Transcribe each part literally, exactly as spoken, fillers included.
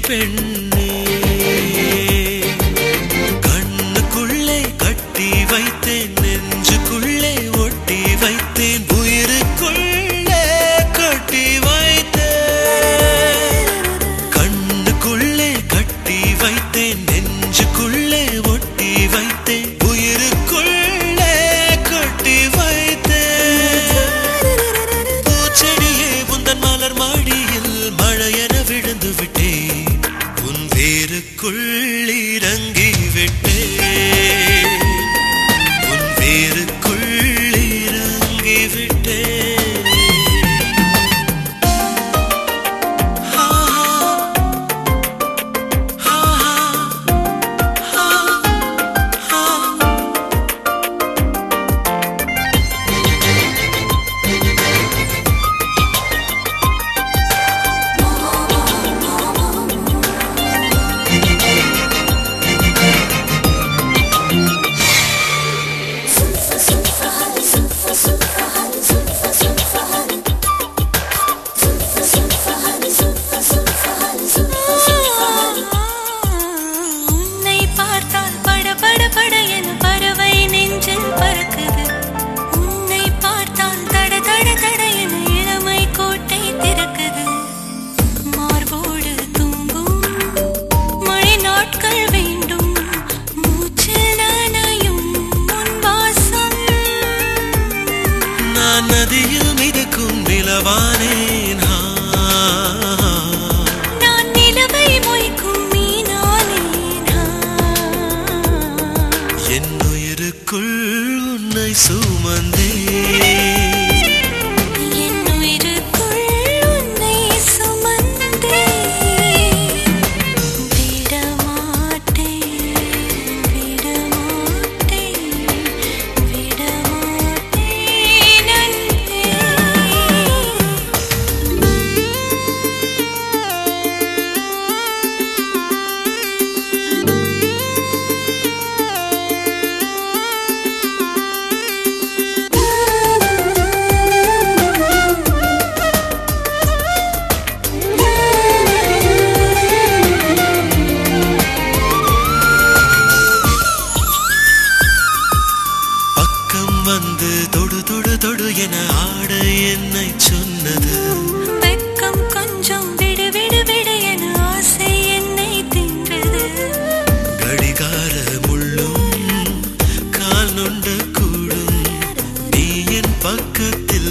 பெண்ணே கண்ணுக்குள்ளே கட்டி வைத்தேன் நெஞ்சுக்குள்ளே ஒட்டி வைத்தேன் உயிருக்குள்ளே கட்டி வைத்தேன் கண்ணுக்குள்ளே கட்டி வைத்தேன் நெஞ்சுக்குள்ளே ஒட்டி வைத்தேன் உயிருக்குள்ளே கட்டி வைத்தேன் பூச்செடியே உந்தன் மலர் மாடியில் மழையென விழுந்து விட்டேன் உன் வேருக்குள் இறங்கி விட்டேன் உன் வேருக்குள் இறங்கி விட்டேன் நதியில் மிதக்கும் நிலவானேன் நான் நிலவை மொய்க்கும் மீனானேன் என் உயிருக்குள் உன்னை சுமந்தே என் உயிருக்குள் உன்னை சுமந்தே விடமாட்டேன் விடமாட்டேன் விடமாட்டேன் அன்பே வந்து தொடு தொடு தொடு என ஆட என்னை சொன்னது வெக்கம் கொஞ்சம் விடு விடு விடு என ஆசை என்னை தின்றது கடிகார முள்ளும் கால் நொண்ட கூடும் நீ என் பக்கத்தில்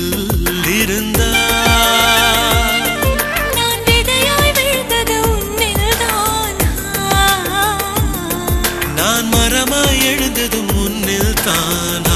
இருந்தாய் நான் விதையாய் விழுந்தது உன்னில்தான் நான் மரமாய் எழுந்ததும் உன்னில்தான்